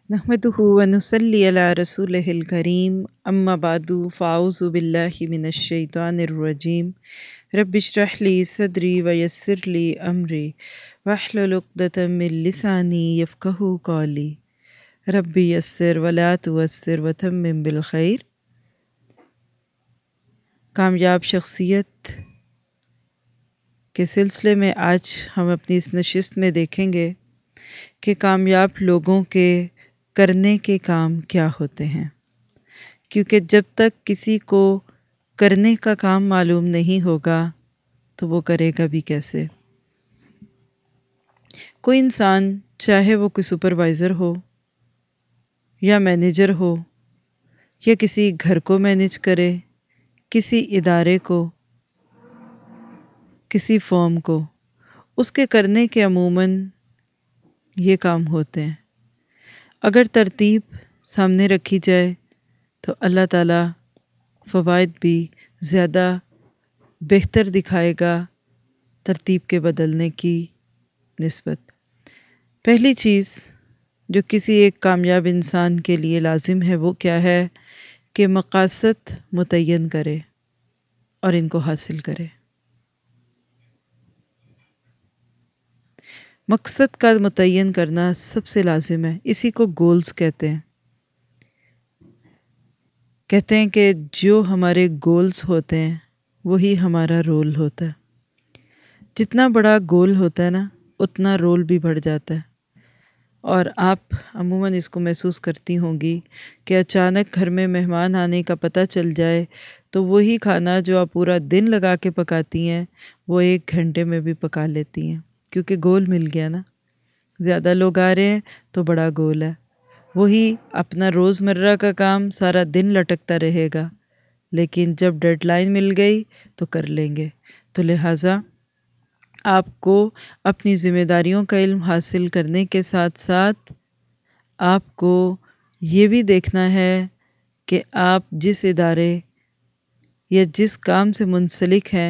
نحمدہ ونصلی علی رسولہ الکریم اما بعد فاعوذ باللہ من الشیطان الرجیم رب اشرح لی صدری ویسر لی امری واحلل عقدۃ من لسانی یفقہوا قولی رب یسر ولا تعسر وتمم بالخیر۔ کامیاب شخصیت کے سلسلے میں آج ہم اپنی اس نشست میں دیکھیں گے کہ کامیاب لوگوں کے کرنے کے کام کیا ہوتے ہیں، کیونکہ جب تک کسی کو کرنے کا کام معلوم نہیں ہوگا تو وہ کرے گا بھی کیسے۔ کوئی انسان چاہے وہ کوئی سپروائزر ہو یا مینیجر ہو یا کسی گھر کو مینیج کرے، کسی ادارے کو، کسی فرم کو، اس کے کرنے کے عموماً یہ کام ہوتے ہیں۔ اگر ترتیب سامنے رکھی جائے تو اللہ تعالیٰ فوائد بھی زیادہ بہتر دکھائے گا ترتیب کے بدلنے کی نسبت۔ پہلی چیز جو کسی ایک کامیاب انسان کے لیے لازم ہے وہ کیا ہے کہ مقاصد متعین کرے اور ان کو حاصل کرے۔ مقصد کا متعین کرنا سب سے لازم ہے، اسی کو گولز کہتے ہیں۔ کہتے ہیں کہ جو ہمارے گولز ہوتے ہیں وہی ہمارا رول ہوتا ہے۔ جتنا بڑا گول ہوتا ہے نا اتنا رول بھی بڑھ جاتا ہے، اور آپ عموماً اس کو محسوس کرتی ہوں گی کہ اچانک گھر میں مہمان آنے کا پتہ چل جائے تو وہی کھانا جو آپ پورا دن لگا کے پکاتی ہیں وہ 1 گھنٹے میں بھی پکا لیتی ہیں، کیونکہ گول مل گیا نا۔ زیادہ لوگ آ رہے ہیں تو بڑا گول ہے، وہی اپنا روزمرہ کا کام سارا دن لٹکتا رہے گا، لیکن جب ڈیڈ لائن مل گئی تو کر لیں گے۔ تو لہٰذا آپ کو اپنی ذمہ داریوں کا علم حاصل کرنے کے ساتھ ساتھ آپ کو یہ بھی دیکھنا ہے کہ آپ جس ادارے یا جس کام سے منسلک ہیں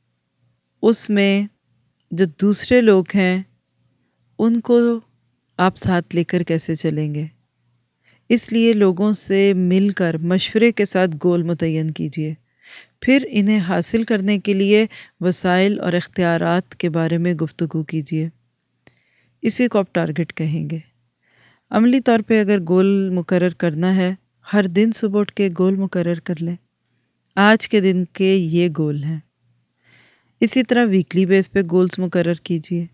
اس میں جو دوسرے لوگ ہیں ان کو آپ ساتھ لے کر کیسے چلیں گے۔ اس لیے لوگوں سے مل کر مشورے کے ساتھ گول متعین کیجیے، پھر انہیں حاصل کرنے کے لیے وسائل اور اختیارات کے بارے میں گفتگو کیجیے۔ اسی کو آپ ٹارگٹ کہیں گے۔ عملی طور پہ اگر گول مقرر کرنا ہے، ہر دن صبح اٹھ کے گول مقرر کر لیں، آج کے دن کے یہ گول ہیں۔ اسی طرح ویکلی بیس پہ گولز مقرر کیجیے،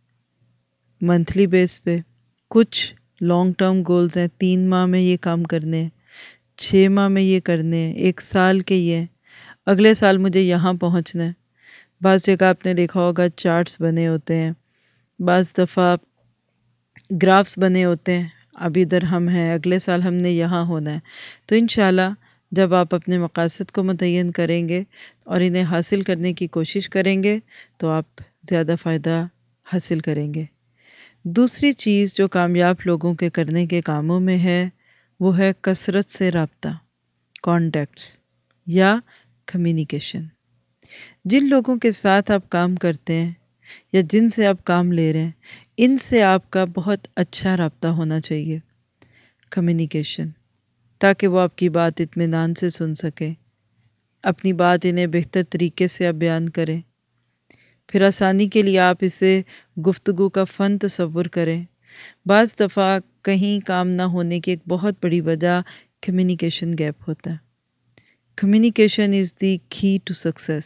منتھلی بیس پہ۔ کچھ لانگ ٹرم گولز ہیں، 3 ماہ میں یہ کام کرنے ہیں، 6 ماہ میں یہ کرنے ہیں، 1 سال کے یہ ہیں، اگلے سال مجھے یہاں پہنچنا ہے۔ بعض جگہ آپ نے دیکھا ہوگا چارٹس بنے ہوتے ہیں، بعض دفعہ گرافس بنے ہوتے ہیں، اب ادھر ہم ہیں، اگلے سال ہم نے یہاں ہونا ہے۔ تو انشاءاللہ جب آپ اپنے مقاصد کو متعین کریں گے اور انہیں حاصل کرنے کی کوشش کریں گے تو آپ زیادہ فائدہ حاصل کریں گے۔ دوسری چیز جو کامیاب لوگوں کے کرنے کے کاموں میں ہے وہ ہے کثرت سے رابطہ، کانٹیکٹس یا کمیونیکیشن۔ جن لوگوں کے ساتھ آپ کام کرتے ہیں یا جن سے آپ کام لے رہے ہیں ان سے آپ کا بہت اچھا رابطہ ہونا چاہیے، کمیونیکیشن، تاکہ وہ آپ کی بات اطمینان سے سن سکیں، اپنی بات انہیں بہتر طریقے سے آپ بیان کریں۔ پھر آسانی کے لیے آپ اسے گفتگو کا فن تصور کریں۔ بعض دفعہ کہیں کام نہ ہونے کی ایک بہت بڑی وجہ کمیونیکیشن گیپ ہوتا ہے۔ کمیونیکیشن از دی کی ٹو سکسیس۔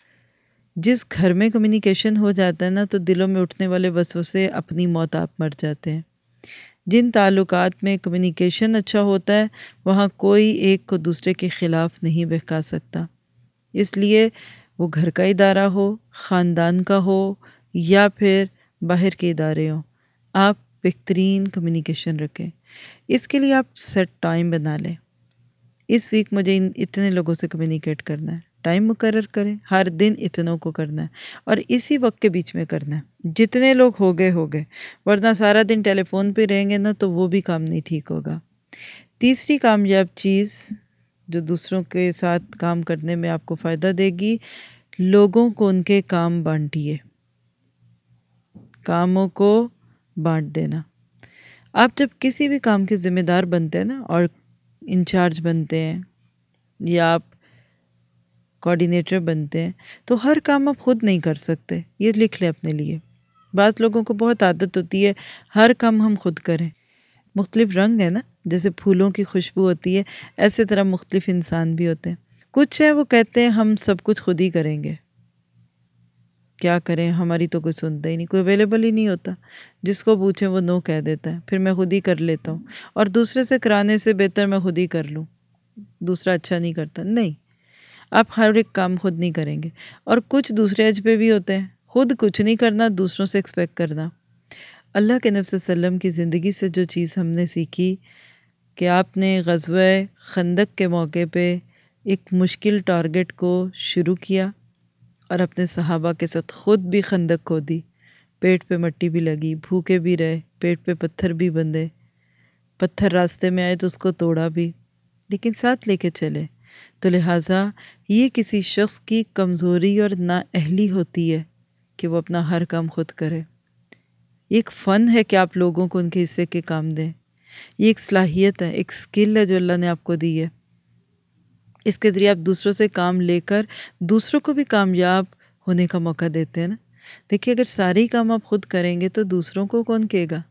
جس گھر میں کمیونیکیشن ہو جاتا ہے نا تو دلوں میں اٹھنے والے وسوسے اپنی موت آپ مر جاتے ہیں۔ جن تعلقات میں کمیونیکیشن اچھا ہوتا ہے وہاں کوئی ایک کو دوسرے کے خلاف نہیں بہکا سکتا۔ اس لیے وہ گھر کا ادارہ ہو، خاندان کا ہو یا پھر باہر کے ادارے ہوں، آپ بہترین کمیونیکیشن رکھیں۔ اس کے لیے آپ سیٹ ٹائم بنا لیں، اس ویک مجھے اتنے لوگوں سے کمیونیکیٹ کرنا ہے، ٹائم مقرر کریں، ہر دن اتنوں کو کرنا ہے اور اسی وقت کے بیچ میں کرنا ہے۔ جتنے لوگ ہو گئے، ورنہ سارا دن ٹیلی فون پہ رہیں گے نا تو وہ بھی کام نہیں ٹھیک ہوگا۔ تیسری کامیاب چیز جو دوسروں کے ساتھ کام کرنے میں آپ کو فائدہ دے گی، لوگوں کو ان کے کام بانٹیے، کاموں کو بانٹ دینا۔ آپ جب کسی بھی کام کے ذمہ دار بنتے ہیں نا اور انچارج بنتے ہیں یا آپ کوآرڈینیٹر بنتے ہیں تو ہر کام آپ خود نہیں کر سکتے، یہ لکھ لیں اپنے لیے۔ بعض لوگوں کو بہت عادت ہوتی ہے ہر کام ہم خود کریں۔ مختلف رنگ ہے نا، جیسے پھولوں کی خوشبو ہوتی ہے ایسے طرح مختلف انسان بھی ہوتے ہیں۔ کچھ ہیں وہ کہتے ہیں ہم سب کچھ خود ہی کریں گے، کیا کریں ہماری تو کوئی سنتا ہی نہیں، کوئی اویلیبل ہی نہیں ہوتا، جس کو پوچھیں وہ نو کہہ دیتا ہے، پھر میں خود ہی کر لیتا ہوں، اور دوسرے سے کرانے سے بہتر میں خود ہی کر لوں، دوسرا اچھا نہیں کرتا۔ نہیں، آپ ہر ایک کام خود نہیں کریں گے۔ اور کچھ دوسرے ایج پہ بھی ہوتے ہیں، خود کچھ نہیں کرنا، دوسروں سے ایکسپیکٹ کرنا۔ اللہ کے نبی صلی اللہ علیہ وسلم کی زندگی سے جو چیز ہم نے سیکھی کہ آپ نے غزوہ خندق کے موقع پہ ایک مشکل ٹارگٹ کو شروع کیا اور اپنے صحابہ کے ساتھ خود بھی خندق کھودی، پیٹ پہ مٹی بھی لگی، بھوکے بھی رہے، پیٹ پہ پتھر بھی بندھے، پتھر راستے میں آئے تو اس کو توڑا بھی، لیکن ساتھ لے کے چلے۔ تو لہٰذا یہ کسی شخص کی کمزوری اور نااہلی ہوتی ہے کہ وہ اپنا ہر کام خود کرے۔ یہ ایک فن ہے کہ آپ لوگوں کو ان کے حصے کے کام دیں، یہ ایک صلاحیت ہے، ایک سکل ہے جو اللہ نے آپ کو دی ہے۔ اس کے ذریعے آپ دوسروں سے کام لے کر دوسروں کو بھی کامیاب ہونے کا موقع دیتے ہیں نا۔ دیکھیے اگر سارے کام آپ خود کریں گے تو دوسروں کو کون کہے گا؟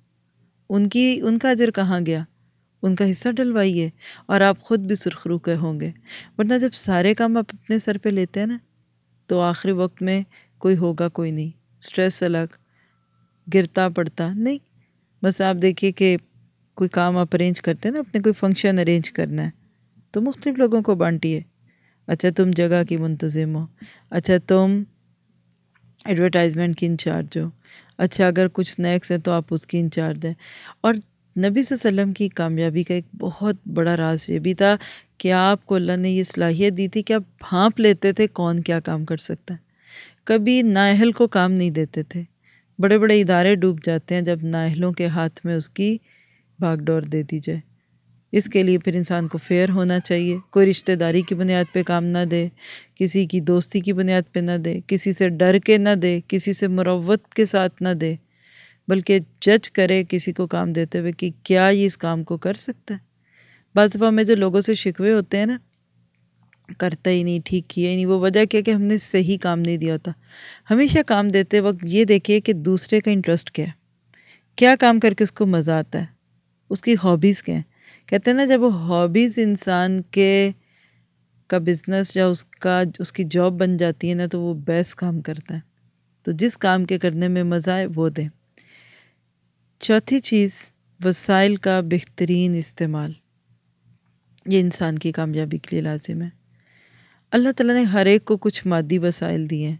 ان کا اجر کہاں گیا؟ ان کا حصہ ڈلوائیے اور آپ خود بھی سرخرو کے ہوں گے۔ ورنہ جب سارے کام آپ اپنے سر پہ لیتے ہیں نا تو آخری وقت میں کوئی ہوگا کوئی نہیں، سٹریس الگ، گرتا پڑتا نہیں۔ بس آپ دیکھیے کہ کوئی کام آپ ارینج کرتے ہیں نا، اپنے کوئی فنکشن ارینج کرنا ہے تو مختلف لوگوں کو بانٹیے۔ اچھا تم جگہ کی منتظم ہو، اچھا تم ایڈورٹائزمنٹ کی انچارج ہو، اچھا اگر کچھ سنیکس ہیں تو آپ اس کی انچارج ہیں۔ اور نبی صلی اللہ علیہ وسلم کی کامیابی کا ایک بہت بڑا راز یہ بھی تھا کہ آپ کو اللہ نے یہ صلاحیت دی تھی کہ آپ بھانپ لیتے تھے کون کیا کام کر سکتا ہے۔ کبھی نااہل کو کام نہیں دیتے تھے۔ بڑے بڑے ادارے ڈوب جاتے ہیں جب نااہلوں کے ہاتھ میں اس کی بھاگ ڈور دے دی جائے۔ اس کے لیے پھر انسان کو فیئر ہونا چاہیے، کوئی رشتہ داری کی بنیاد پہ کام نہ دے، کسی کی دوستی کی بنیاد پہ نہ دے، کسی سے ڈر کے نہ دے، کسی سے مروت کے ساتھ نہ دے، بلکہ جج کرے کسی کو کام دیتے ہوئے کہ کیا یہ اس کام کو کر سکتا ہے۔ بعض دفعہ میں جو لوگوں سے شکوے ہوتے ہیں نا، کرتا ہی نہیں، ٹھیک کیا ہی نہیں، وہ وجہ کیا کہ ہم نے صحیح کام نہیں دیا ہوتا۔ ہمیشہ کام دیتے وقت یہ دیکھیے کہ دوسرے کا انٹرسٹ کیا ہے، کیا کام کر کے اس کو مزہ آتا ہے، اس کی ہابیز کیا ہیں۔ کہتے ہیں نا جب وہ ہابیز انسان کا بزنس یا اس کی جاب بن جاتی ہے نا تو وہ بیسٹ کام کرتا ہے۔ تو جس کام کے کرنے میں مزہ آئے وہ دیں۔ چوتھی چیز، وسائل کا بہترین استعمال، یہ انسان کی کامیابی کے لیے لازم ہے۔ اللہ تعالیٰ نے ہر ایک کو کچھ مادی وسائل دیے ہیں،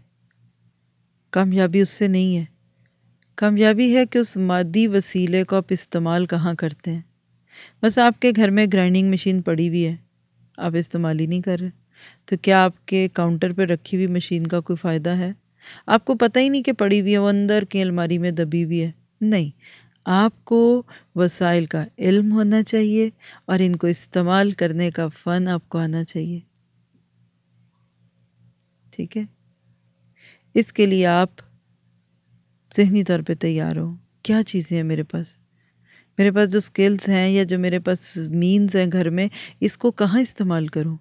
کامیابی اس سے نہیں ہے۔ کامیابی ہے کہ اس مادی وسیلے کو آپ استعمال کہاں کرتے ہیں۔ بس آپ کے گھر میں گرائنڈنگ مشین پڑی ہوئی ہے، آپ استعمال ہی نہیں کر رہے، تو کیا آپ کے کاؤنٹر پہ رکھی ہوئی مشین کا کوئی فائدہ ہے؟ آپ کو پتہ ہی نہیں کہ پڑی ہوئی ہے، وہ اندر کی الماری میں دبی ہوئی ہے۔ نہیں، آپ کو وسائل کا علم ہونا چاہیے اور ان کو استعمال کرنے کا فن آپ کو آنا چاہیے، ٹھیک ہے؟ اس کے لیے آپ ذہنی طور پہ تیار ہو، کیا چیزیں ہیں میرے پاس جو سکلز ہیں یا جو میرے پاس مینز ہیں گھر میں، اس کو کہاں استعمال کروں؟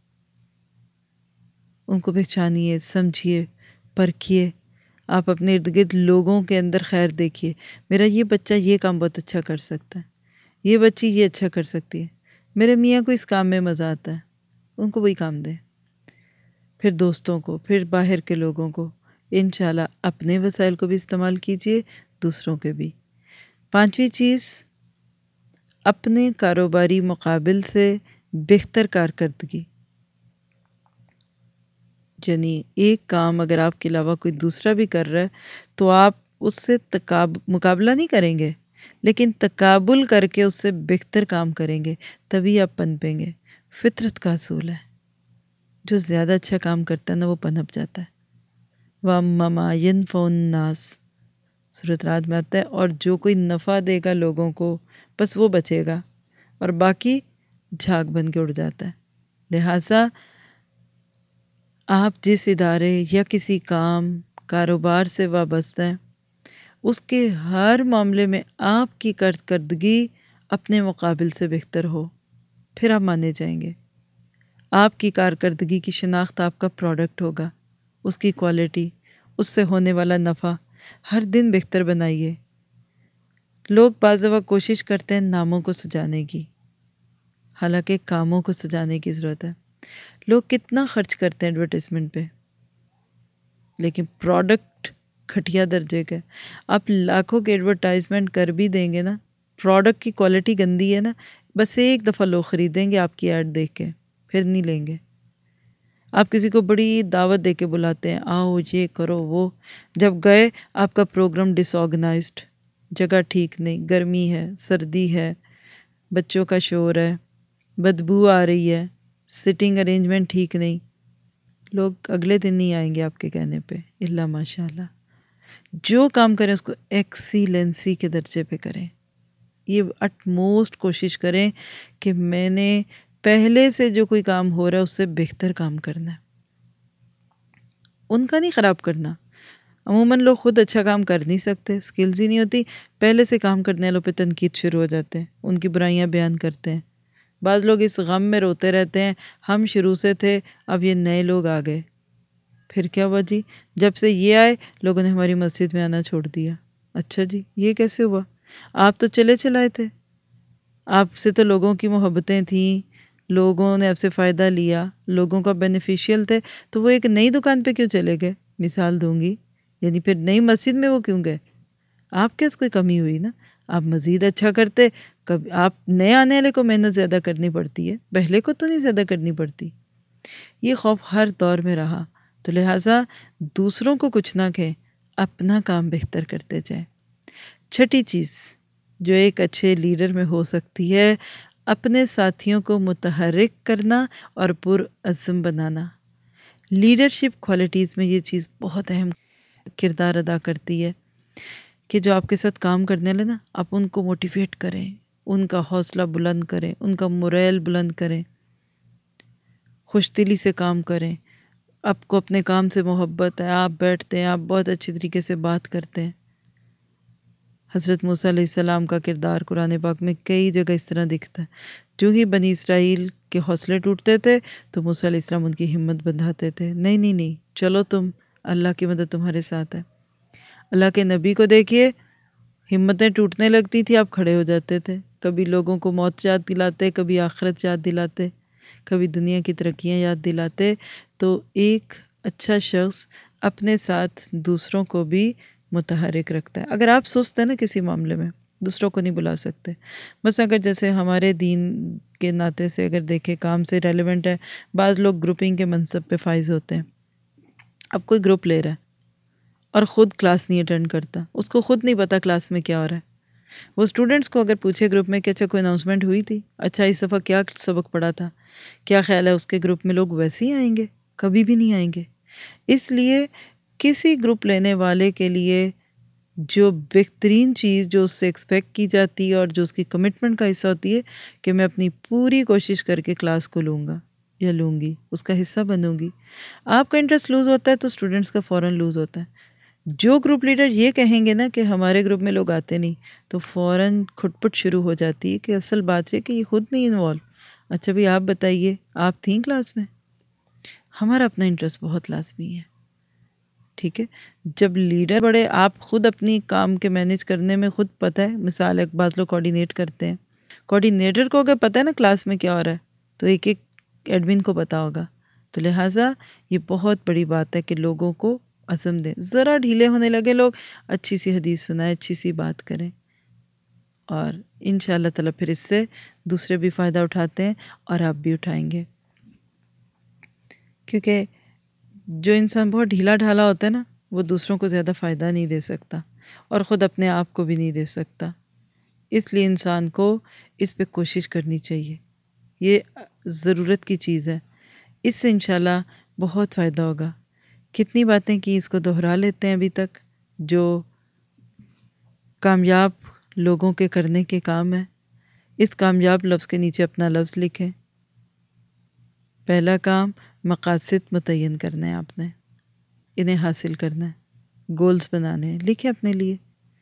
ان کو پہچانیے، سمجھیے، پرکھیے۔ آپ اپنے ارد گرد لوگوں کے اندر خیر دیکھیے، میرا یہ بچہ یہ کام بہت اچھا کر سکتا ہے، یہ بچی یہ اچھا کر سکتی ہے، میرے میاں کو اس کام میں مزہ آتا ہے، ان کو وہی کام دیں۔ پھر دوستوں کو، پھر باہر کے لوگوں کو، انشاءاللہ اپنے وسائل کو بھی استعمال کیجیے، دوسروں کے بھی۔ پانچویں چیز، اپنے کاروباری مقابل سے بہتر کارکردگی، یعنی ایک کام اگر آپ کے علاوہ کوئی دوسرا بھی کر رہا ہے تو آپ اس سے مقابلہ نہیں کریں گے، لیکن تقابل کر کے اس سے بہتر کام کریں گے، تبھی آپ پنپیں گے۔ فطرت کا اصول ہے، جو زیادہ اچھا کام کرتا ہے نا وہ پنپ جاتا ہے۔ وَأَمَّا مَا يَنْفَعُ النَّاسَ، سورۃ رعد میں آتا ہے، اور جو کوئی نفع دے گا لوگوں کو بس وہ بچے گا، اور باقی جھاگ بن کے اڑ جاتا ہے۔ لہٰذا آپ جس ادارے یا کسی کام کاروبار سے وابستہ ہیں اس کے ہر معاملے میں آپ کی کارکردگی اپنے مقابل سے بہتر ہو، پھر آپ مانے جائیں گے۔ آپ کی کارکردگی کی شناخت آپ کا پروڈکٹ ہوگا، اس کی کوالٹی، اس سے ہونے والا نفع، ہر دن بہتر بنائیے۔ لوگ بعض دفعہ کوشش کرتے ہیں ناموں کو سجانے کی، حالانکہ کاموں کو سجانے کی ضرورت ہے۔ لوگ کتنا خرچ کرتے ہیں ایڈورٹائزمنٹ پہ، لیکن پروڈکٹ گھٹیا درجے کا ہے۔ آپ لاکھوں کے ایڈورٹائزمنٹ کر بھی دیں گے نا، پروڈکٹ کی کوالٹی گندی ہے نا، بس ایک دفعہ لوگ خریدیں گے آپ کی ایڈ دیکھ کے، پھر نہیں لیں گے۔ آپ کسی کو بڑی دعوت دے کے بلاتے ہیں، آؤ یہ کرو وہ، جب گئے آپ کا پروگرام ڈس آرگنائزڈ، جگہ ٹھیک نہیں، گرمی ہے، سردی ہے، بچوں کا شور ہے، بدبو آ رہی ہے، سٹنگ ارینجمنٹ ٹھیک نہیں، لوگ اگلے دن نہیں آئیں گے آپ کے کہنے پہ، الا ماشاء اللہ۔ جو کام کریں اس کو ایکسیلنسی کے درجے پہ کریں، یہ اٹ موسٹ کوشش کریں کہ میں نے پہلے سے جو کوئی کام ہو رہا ہے اس سے بہتر کام کرنا ہے، ان کا نہیں خراب کرنا۔ عموماً لوگ خود اچھا کام کر نہیں سکتے، سکلز ہی نہیں ہوتی، پہلے سے کام کرنے والوں پہ تنقید شروع ہو جاتے ہیں، ان کی برائیاں بیان کرتے ہیں۔ بعض لوگ اس غم میں روتے رہتے ہیں، ہم شروع سے تھے، اب یہ نئے لوگ آ گئے، پھر کیا ہوا جی؟ جب سے یہ آئے لوگوں نے ہماری مسجد میں آنا چھوڑ دیا۔ اچھا جی، یہ کیسے ہوا؟ آپ تو چلے چلائے تھے، آپ سے تو لوگوں کی محبتیں تھیں، لوگوں نے آپ سے فائدہ لیا، لوگوں کا بینیفیشیل تھے، تو وہ ایک نئی دکان پہ کیوں چلے گئے؟ مثال دوں گی، یعنی پھر نئی مسجد میں وہ کیوں گئے؟ آپ کے اس کوئی کمی ہوئی نا؟ آپ مزید اچھا کرتے، کبھی آپ نئے آنے والے کو محنت زیادہ کرنی پڑتی ہے، پہلے کو تو نہیں زیادہ کرنی پڑتی۔ یہ خوف ہر دور میں رہا، تو لہٰذا دوسروں کو کچھ نہ کہیں، اپنا کام بہتر کرتے جائیں۔ چھٹی چیز جو ایک اچھے لیڈر میں ہو سکتی ہے، اپنے ساتھیوں کو متحرک کرنا اور پرعزم بنانا۔ لیڈرشپ کوالٹیز میں یہ چیز بہت اہم کردار ادا کرتی ہے کہ جو آپ کے ساتھ کام کرنے والے نا، آپ ان کو موٹیویٹ کریں، ان کا حوصلہ بلند کریں، ان کا موریل بلند کریں، خوش دلی سے کام کریں۔ آپ کو اپنے کام سے محبت ہے، آپ بیٹھتے ہیں، آپ بہت اچھی طریقے سے بات کرتے ہیں۔ حضرت موسیٰ علیہ السلام کا کردار قرآن پاک میں کئی جگہ اس طرح دکھتا ہے۔ جو ہی بنی اسرائیل کے حوصلے ٹوٹتے تھے تو موسیٰ علیہ السلام ان کی ہمت بندھاتے تھے، نہیں نہیں نہیں، چلو تم، اللہ کی مدد تمہارے ساتھ ہے۔ اللہ کے نبی کو دیکھیے، ہمتیں ٹوٹنے لگتی تھی، آپ کھڑے ہو جاتے تھے، کبھی لوگوں کو موت یاد دلاتے، کبھی آخرت یاد دلاتے، کبھی دنیا کی ترقیاں یاد دلاتے۔ تو ایک اچھا شخص اپنے ساتھ دوسروں کو بھی متحرک رکھتا ہے۔ اگر آپ سست ہیں نا کسی معاملے میں، دوسروں کو نہیں بلا سکتے، بس اگر جیسے ہمارے دین کے ناطے سے اگر دیکھیں، کام سے ریلیونٹ ہے، بعض لوگ گروپنگ کے منصب پہ فائز ہوتے ہیں۔ اب کوئی گروپ لے رہا ہے اور خود کلاس نہیں اٹینڈ کرتا، اس کو خود نہیں پتا کلاس میں کیا ہو رہا ہے، وہ اسٹوڈنٹس کو اگر پوچھے گروپ میں کہ اچھا کوئی اناؤنسمنٹ ہوئی تھی، اچھا اس دفعہ کیا سبق پڑھا تھا، کیا خیال ہے، اس کے گروپ میں لوگ ویسے ہی آئیں گے؟ کبھی بھی نہیں آئیں گے۔ اس لیے کسی گروپ لینے والے کے لیے جو بہترین چیز جو اس سے ایکسپیکٹ کی جاتی ہے اور جو اس کی کمٹمنٹ کا حصہ ہوتی ہے کہ میں اپنی پوری کوشش کر کے کلاس کو لوں گا یا لوں گی، اس کا حصہ بنوں گی۔ آپ کا انٹرسٹ لوز ہوتا ہے تو اسٹوڈنٹس کا فوراً لوز ہوتا ہے۔ جو گروپ لیڈر یہ کہیں گے نا کہ ہمارے گروپ میں لوگ آتے نہیں، تو فوراً کھٹ پٹ شروع ہو جاتی ہے کہ اصل بات یہ کہ یہ خود نہیں انوالو۔ اچھا بھی آپ بتائیے، آپ تھیں کلاس میں؟ ہمارا اپنا انٹرسٹ بہت لازمی ہے، ٹھیک ہے؟ جب لیڈر بڑے، آپ خود اپنی کام کے مینیج کرنے میں خود پتہ ہے، مثال ایک بعض لوگ کوآرڈینیٹ کرتے ہیں، کوآرڈینیٹر کو اگر پتہ ہے نا کلاس میں کیا ہو رہا ہے، تو ایک ایک ایڈمن کو پتا ہوگا۔ تو لہٰذا یہ بہت بڑی بات ہے کہ لوگوں کو عزم دیں، ذرا ڈھیلے ہونے لگے لوگ، اچھی سی حدیث سنائیں، اچھی سی بات کریں، اور انشاءاللہ تعالیٰ پھر اس سے دوسرے بھی فائدہ اٹھاتے ہیں اور آپ بھی اٹھائیں گے۔ کیونکہ جو انسان بہت ڈھیلا ڈھالا ہوتا ہے نا، وہ دوسروں کو زیادہ فائدہ نہیں دے سکتا اور خود اپنے آپ کو بھی نہیں دے سکتا۔ اس لیے انسان کو اس پہ کوشش کرنی چاہیے، یہ ضرورت کی چیز ہے، اس سے انشاءاللہ بہت فائدہ ہوگا۔ کتنی باتیں کی، اس کو دہرا لیتے ہیں ابھی تک، جو کامیاب لوگوں کے کرنے کے کام ہے۔ اس کامیاب لفظ کے نیچے اپنا لفظ لکھیں۔ پہلا کام، مقاصد متعین کرنا ہے، آپ نے انہیں حاصل کرنا ہے، گولز بنانے ہیں، لکھیں اپنے لیے۔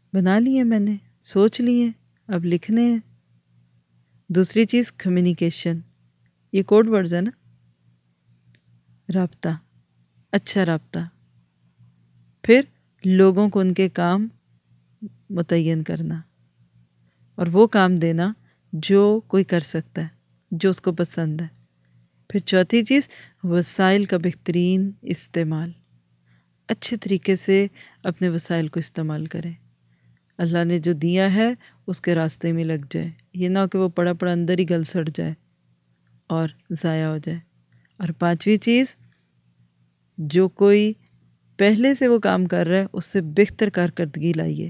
بنا لیے میں نے، سوچ لیے، اب لکھنے ہیں۔ دوسری چیز کمیونیکیشن، یہ کوڈ ورڈز ہے نا، رابطہ، اچھا رابطہ۔ پھر لوگوں کو ان کے کام متعین کرنا اور وہ کام دینا جو کوئی کر سکتا ہے، جو اس کو پسند ہے۔ پھر چوتھی چیز وسائل کا بہترین استعمال، اچھے طریقے سے اپنے وسائل کو استعمال کریں، اللہ نے جو دیا ہے اس کے راستے میں لگ جائے، یہ نہ ہو کہ وہ پڑا پڑا اندر ہی گل سڑ جائے اور ضائع ہو جائے۔ اور پانچویں چیز، جو کوئی پہلے سے وہ کام کر رہا ہے اس سے بہتر کارکردگی لائیے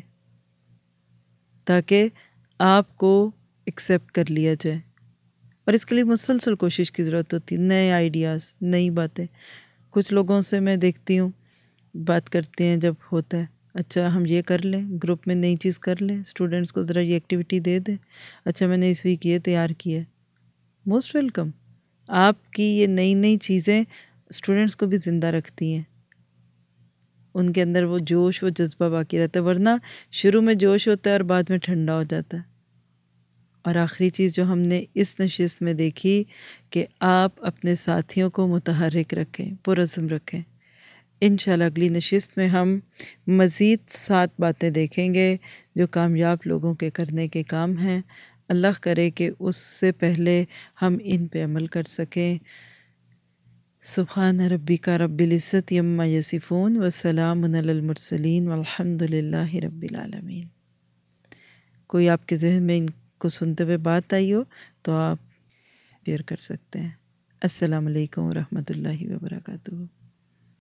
تاکہ آپ کو ایکسیپٹ کر لیا جائے، اور اس کے لیے مسلسل کوشش کی ضرورت ہوتی ہے، نئے آئیڈیاز، نئی باتیں۔ کچھ لوگوں سے میں دیکھتی ہوں بات کرتے ہیں جب ہوتا ہے، اچھا ہم یہ کر لیں، گروپ میں نئی چیز کر لیں، اسٹوڈنٹس کو ذرا یہ ایکٹیویٹی دے دیں، اچھا میں نے اس ویک یہ تیار کیا ہے، موسٹ ویلکم۔ آپ کی یہ نئی نئی چیزیں اسٹوڈنٹس کو بھی زندہ رکھتی ہیں، ان کے اندر وہ جوش، وہ جذبہ باقی رہتا ہے، ورنہ شروع میں جوش ہوتا ہے اور بعد میں ٹھنڈا ہو جاتا ہے۔ اور آخری چیز جو ہم نے اس نشست میں دیکھی کہ آپ اپنے ساتھیوں کو متحرک رکھیں، پرعزم رکھیں۔ انشاءاللہ اگلی نشست میں ہم مزید 7 باتیں دیکھیں گے جو کامیاب لوگوں کے کرنے کے کام ہیں۔ اللہ کرے کہ اس سے پہلے ہم ان پہ عمل کر سکیں۔ سبحان ربک رب العزت عما یصفون وسلام علی المرسلین والحمد للہ رب العالمین۔ کوئی آپ کے ذہن میں ان کو سنتے ہوئے بات آئی ہو تو آپ شیئر کر سکتے ہیں۔ السلام علیکم ورحمۃ اللہ وبرکاتہ۔